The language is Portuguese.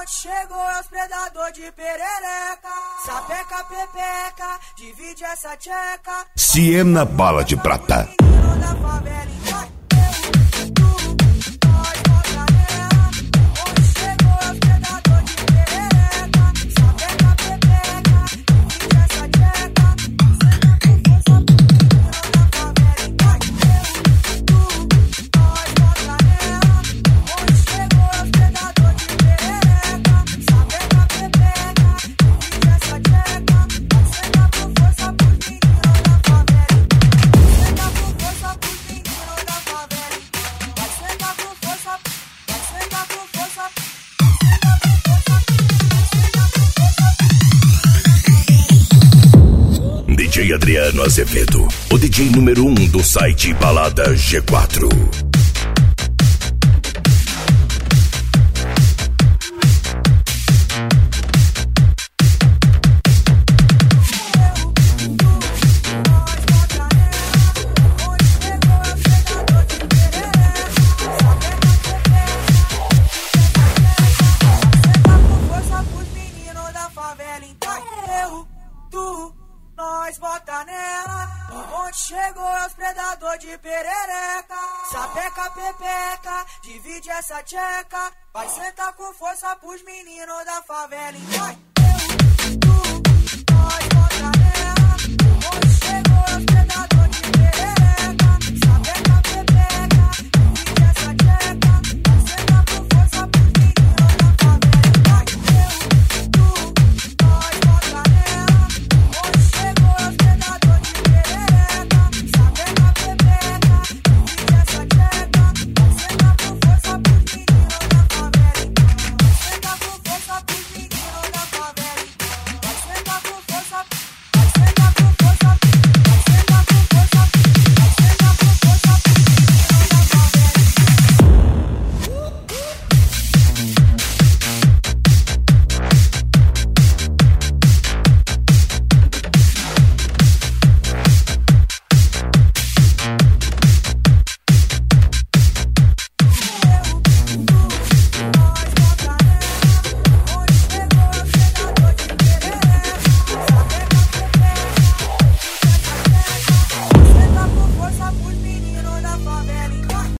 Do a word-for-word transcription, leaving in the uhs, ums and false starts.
Onde chegou é os predador de perereca. Sapeca, pepeca, divide essa tcheca. Siena Bala de Prata. Menino da favela, então eu, tu, nós, bota nela. Onde chegou é os predador de perereca. Sapeca, pepeca, divide essa tcheca. D J Adriano Azevedo, o D J número um do site Balada G quatro. Nós bota nela. Onde chegou é os predador de perereca. Sapeca, pepeca, divide essa tcheca. Vai sentar com força pros meninos da favela, então.